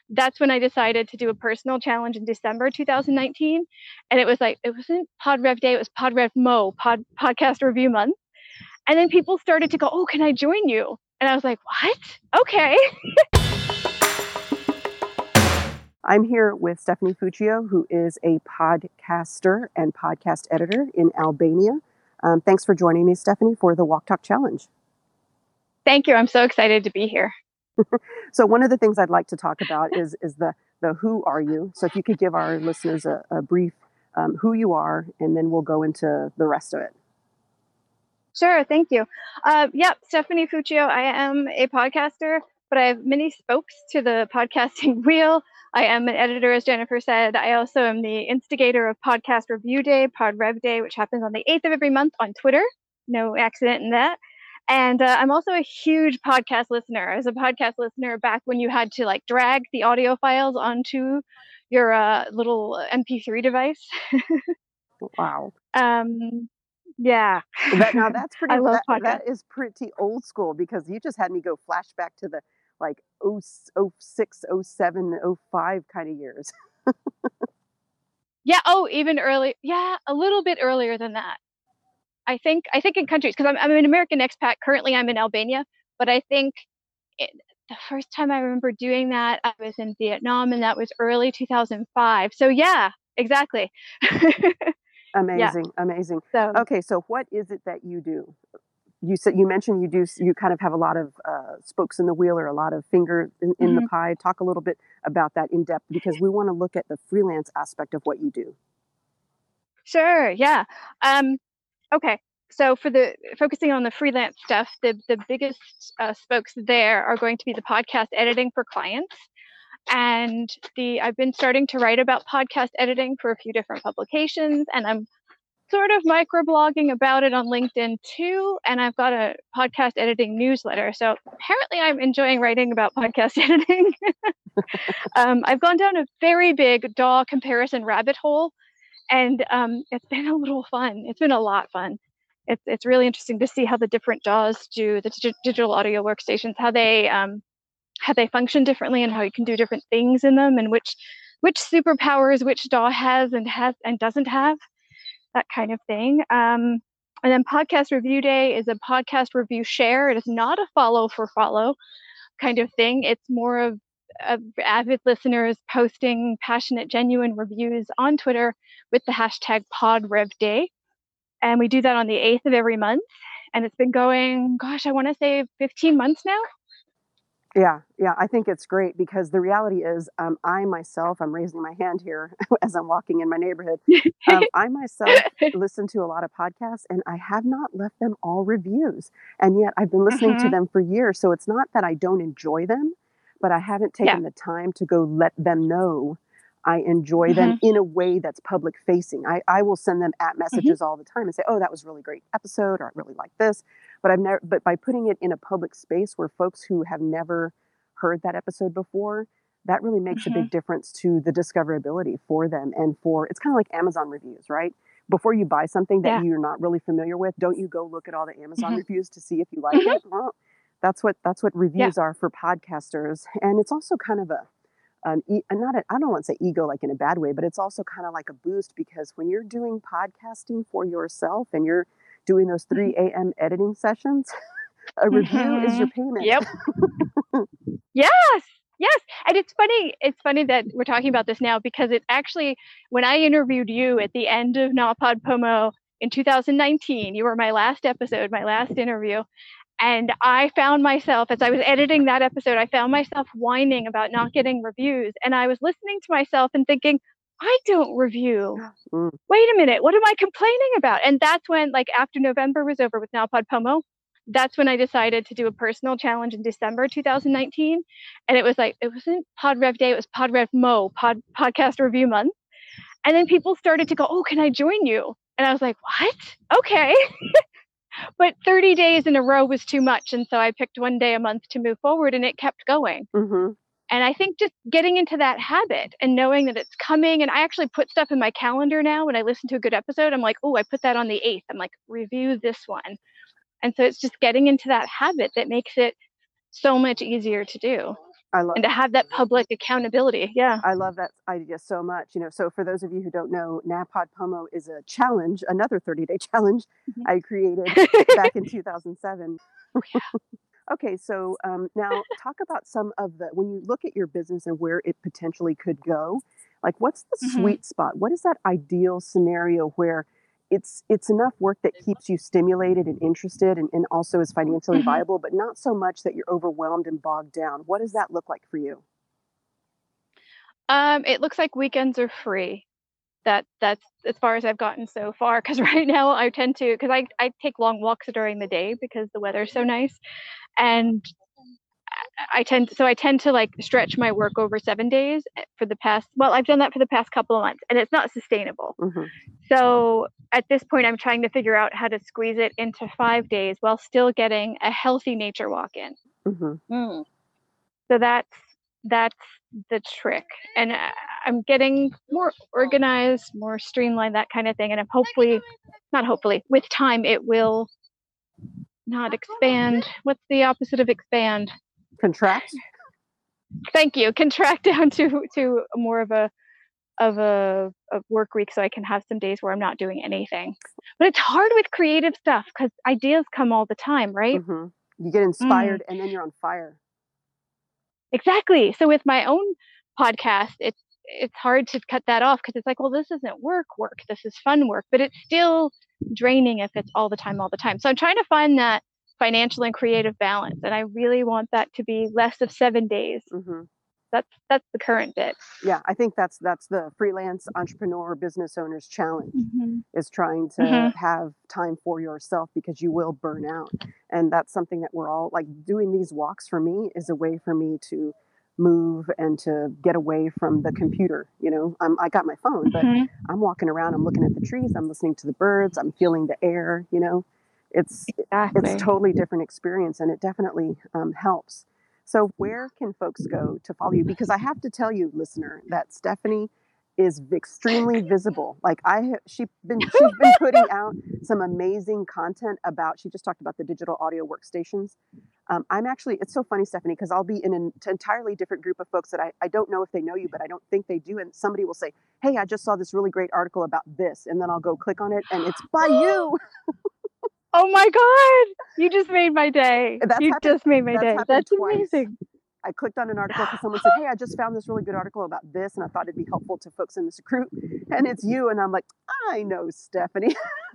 that's when I decided to do a personal challenge in December 2019. And it was like, it wasn't Pod Rev Day, it was Pod Rev Mo, Podcast Review Month. And then people started to go, oh, can I join you? And I was like, what? Okay. I'm here with Stephanie Fuccio, who is a podcaster and podcast editor in Albania. Thanks for joining me, Stephanie, for the Walk Talk Challenge. Thank you. I'm so excited to be here. So one of the things I'd like to talk about is the who are you? So if you could give our listeners a brief who you are, and then we'll go into the rest of it. Sure. Thank you. Stephanie Fuccio. I am a podcaster, but I have many spokes to the podcasting wheel. I am an editor, as Jennifer said. I also am the instigator of Podcast Review Day, Pod Rev Day, which happens on the 8th of every month on Twitter. No accident in that. And I'm also a huge podcast listener. I was a podcast listener back when you had to like drag the audio files onto your little MP3 device. Wow. Yeah. That's pretty. I love podcasts. That is pretty old school, because you just had me go flashback to the like 06, 07, 05 kind of years. Yeah. Oh, even early. Yeah, a little bit earlier than that. I think in countries, because I'm an American expat. Currently, I'm in Albania, but I think the first time I remember doing that, I was in Vietnam, and that was early 2005. So yeah, exactly. Amazing, yeah. Amazing. So, okay, so what is it that you do? You mentioned you kind of have a lot of spokes in the wheel, or a lot of fingers in the pie. Talk a little bit about that in depth, because we want to look at the freelance aspect of what you do. Sure. Yeah. Okay. So for focusing on the freelance stuff, the biggest spokes there are going to be the podcast editing for clients. And I've been starting to write about podcast editing for a few different publications, and I'm sort of microblogging about it on LinkedIn too. And I've got a podcast editing newsletter. So apparently I'm enjoying writing about podcast editing. I've gone down a very big DAW comparison rabbit hole, and it's been a little fun. It's been a lot fun. It's really interesting to see how the different DAWs do, the digital audio workstations, how they function differently, and how you can do different things in them, and which superpowers which DAW has and doesn't have, that kind of thing. And then Podcast Review Day is a podcast review share. It is not a follow for follow kind of thing. It's more of avid listeners posting passionate, genuine reviews on Twitter with the hashtag PodRevDay. And we do that on the 8th of every month. And it's been going, gosh, I want to say 15 months now. Yeah, I think it's great, because the reality is, I myself, I'm raising my hand here as I'm walking in my neighborhood. I myself listen to a lot of podcasts, and I have not left them all reviews. And yet I've been listening to them for years. So it's not that I don't enjoy them, but I haven't taken the time to go let them know I enjoy them in a way that's public facing. I will send them at messages all the time and say, oh, that was a really great episode, or I really like this. But by putting it in a public space where folks who have never heard that episode before, that really makes a big difference to the discoverability for them. And it's kind of like Amazon reviews, right? Before you buy something that you're not really familiar with, don't you go look at all the Amazon reviews to see if you like it? Well, that's what reviews are for podcasters. And it's also kind of I don't want to say ego like in a bad way, but it's also kind of like a boost, because when you're doing podcasting for yourself and you're doing those 3 a.m. editing sessions, a review is your payment. Yep. Yes. And it's funny that we're talking about this now, because it actually, when I interviewed you at the end of NaPodPoMo in 2019, you were my last episode, my last interview. And I found myself, as I was editing that episode, I found myself whining about not getting reviews. And I was listening to myself and thinking, I don't review. Wait a minute, what am I complaining about? And that's when, like, after November was over with NaPodPoMo, that's when I decided to do a personal challenge in December 2019. And it was like, it wasn't Pod Rev Day, it was Pod Rev Mo, Podcast Review Month. And then people started to go, oh, can I join you? And I was like, what? Okay. But 30 days in a row was too much. And so I picked one day a month to move forward, and it kept going. And I think just getting into that habit and knowing that it's coming, and I actually put stuff in my calendar now when I listen to a good episode. I'm like, oh, I put that on the 8th. I'm like, review this one. And so it's just getting into that habit that makes it so much easier to do. I love and to have that public accountability. Yeah. I love that idea so much. So for those of you who don't know, NaPodPoMo is a challenge, another 30-day challenge Mhm. I created back in 2007. Okay, so now talk about some of the, when you look at your business and where it potentially could go, like what's the Mhm. sweet spot? What is that ideal scenario where it's enough work that keeps you stimulated and interested and also is financially Mhm. viable, but not so much that you're overwhelmed and bogged down? What does that look like for you? It looks like weekends are free. That's as far as I've gotten so far. Because right now I tend to, because I take long walks during the day because the weather's so nice, and I tend to like stretch my work over 7 days for the past. Well, I've done that for the past couple of months, and it's not sustainable. Hmm. So at this point, I'm trying to figure out how to squeeze it into 5 days while still getting a healthy nature walk in. Hmm. So that's the trick. And I'm getting more organized, more streamlined, that kind of thing. And I'm hopefully, not hopefully, with time, it will not expand. What's the opposite of expand? Contract? Thank you. Contract down to more of a work week so I can have some days where I'm not doing anything. But it's hard with creative stuff because ideas come all the time, right? Hmm. You get Mm, inspired and then you're on fire. exactly. So with my own podcast, it's hard to cut that off because it's like, well, this isn't work. This is fun work, but it's still draining if it's all the time, all the time. So I'm trying to find that financial and creative balance, and I really want that to be less of 7 days. Hmm. That's the current bit. Yeah, I think that's the freelance entrepreneur business owner's challenge, Hmm. is trying to Hmm. have time for yourself because you will burn out. And that's something that we're all like, doing these walks for me is a way for me to move and to get away from the computer. I got my phone, but Hmm. I'm walking around, I'm looking at the trees, I'm listening to the birds, I'm feeling the air. It's Exactly. totally different experience, and it definitely helps. So where can folks go to follow you? Because I have to tell you, listener, that Stephanie is extremely visible. Like she's been putting out some amazing content about. She just talked about the digital audio workstations. I'm actually. It's so funny, Stephanie, because I'll be in an entirely different group of folks that I don't know if they know you, but I don't think they do. And somebody will say, "Hey, I just saw this really great article about this," and then I'll go click on it, and it's by you. Oh my God. You just made my day. That's You happened. just made my That's day. happened That's twice. amazing. I clicked on an article because someone said, "Hey, I just found this really good article about this, and I thought it'd be helpful to folks in this group." And it's you, and I'm like, I know Stephanie.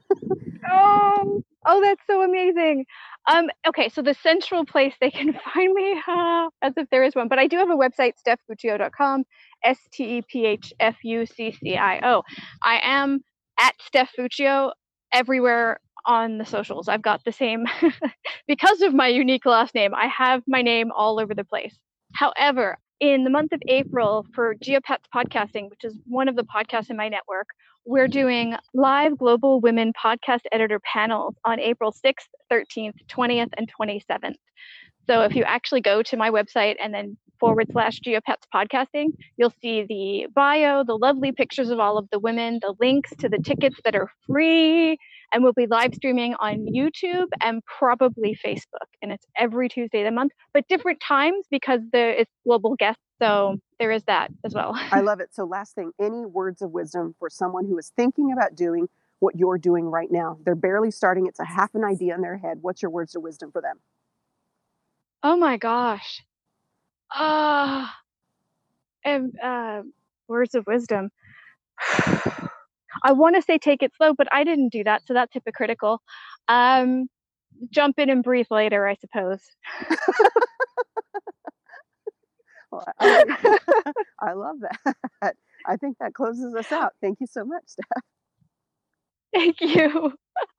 Oh, that's so amazing. Okay, so the central place they can find me, as if there is one, but I do have a website, stephfuccio.com, STEPHFUCCIO. I am at Steph Fuccio everywhere on the socials. I've got the same, because of my unique last name, I have my name all over the place. However, in the month of April for Geopats Podcasting, which is one of the podcasts in my network, we're doing live global women podcast editor panels on April 6th, 13th, 20th, and 27th. So if you actually go to my website and then /Geopats podcasting, you'll see the bio, the lovely pictures of all of the women, the links to the tickets that are free, and we'll be live streaming on YouTube and probably Facebook. And it's every Tuesday of the month, but different times because it's global guests. So there is that as well. I love it. So last thing, any words of wisdom for someone who is thinking about doing what you're doing right now? They're barely starting. It's a half an idea in their head. What's your words of wisdom for them? Oh my gosh. Ah, and words of wisdom. I want to say take it slow, but I didn't do that, so that's hypocritical. Um, jump in and breathe later, I suppose. Well, I love that. I think that closes us out. Thank you so much, Steph. Thank you.